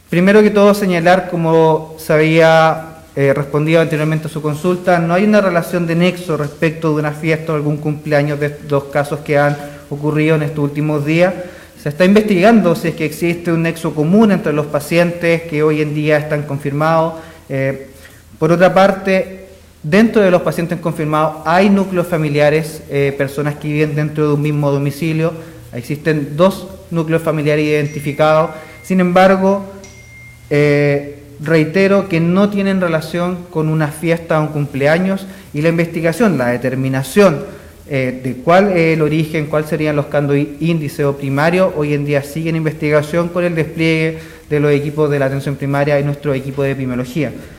Primero que todo señalar, como se había respondido anteriormente a su consulta, no hay una relación de nexo respecto de una fiesta o algún cumpleaños de los casos que han ocurrido en estos últimos días. Se está investigando si es que existe un nexo común entre los pacientes que hoy en día están confirmados. Por otra parte, dentro de los pacientes confirmados hay núcleos familiares, personas que viven dentro de un mismo domicilio. Existen 2 núcleos familiares identificados. Sin embargo, reitero que no tienen relación con una fiesta o un cumpleaños, y la investigación, la determinación de cuál es el origen, cuáles serían los casos índice o primario, hoy en día sigue en investigación con el despliegue de los equipos de la atención primaria y nuestro equipo de epidemiología.